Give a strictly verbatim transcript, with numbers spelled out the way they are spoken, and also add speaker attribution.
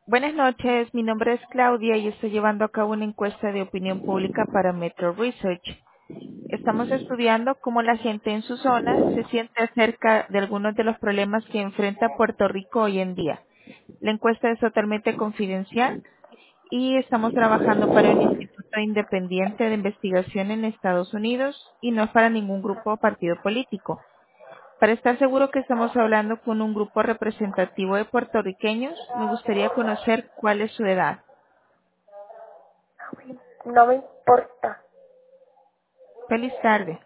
Speaker 1: Buenas noches, mi nombre es Claudia y estoy llevando a cabo una encuesta de opinión pública para Metro Research. Estamos estudiando cómo la gente en su zona se siente acerca de algunos de los problemas que enfrenta Puerto Rico hoy en día. La encuesta es totalmente confidencial y estamos trabajando para un instituto independiente de investigación en Estados Unidos y no es para ningún grupo o partido político. Para estar seguro que estamos hablando con un grupo representativo de puertorriqueños, me gustaría conocer cuál es su edad.
Speaker 2: No me importa.
Speaker 1: Feliz tarde.